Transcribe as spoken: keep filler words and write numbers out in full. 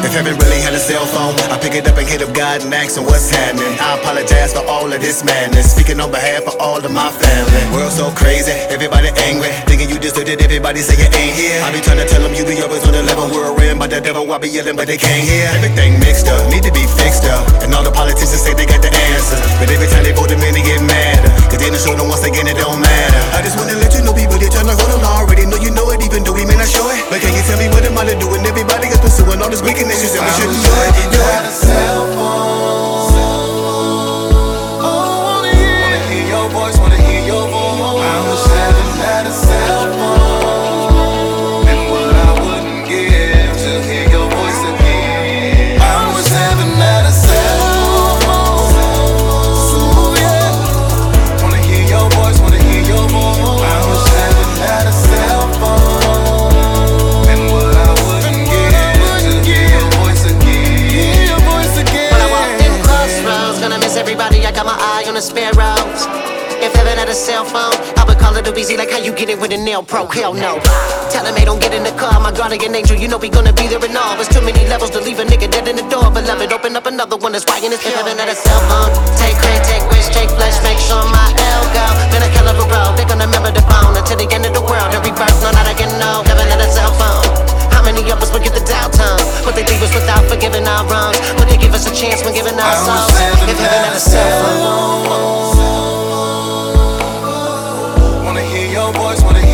If heaven really had a cell phone, I pick it up and hit up God and ask him what's happening. I apologize for all of this madness, speaking on behalf of all of my family. World so crazy, everybody angry, thinking you deserved it, everybody say you ain't here. I be trying to tell them you be always on the level, we're in by the devil, I be yelling but they can't hear. Everything mixed up, need to be fixed up, and all the politicians say they got the answers, but every time they vote them in they get madder, cause then they show them once again it don't matter. I just wanna let you know people, they tryna hold on, I already know you know it, even though we may not show it. But can you tell me what am I to do when everybody got pursuing all this wickedness? You said we shouldn't do it, do it. Got a cell phone. Oh, wanna hear, wanna hear your voice, wanna hear your voice. I wish heaven had a cell phone, and what I wouldn't give to hear your voice again. I wish heaven had a cell phone. So yeah, wanna hear your voice, wanna hear your voice. I wish heaven had a cell phone, and what I wouldn't give to hear your voice again. Hear your voice again. When I walked in Crossroads, gonna miss everybody, I got my eye on the sparrows. If heaven had a cell phone, I would call it a B Z like how you get it with a nail pro, hell no. Tell him, hey, don't get in the car, my guardian angel, you know we gonna be there and all. There's too many levels to leave a nigga dead in the door. Beloved, open up another one that's right in his. If heaven had a cell phone, take credit, take risks, take flesh, make sure my L go. Been a hell of a road, they gonna remember the phone until the end of the world. And rebirth, no, not again, no. Heaven had a cell phone. How many of us would get the doubt tongue? Would they leave us without forgiving our wrongs? Would they give us a chance when giving our songs? If heaven had a cell phone. Wanna hear your voice, wanna hear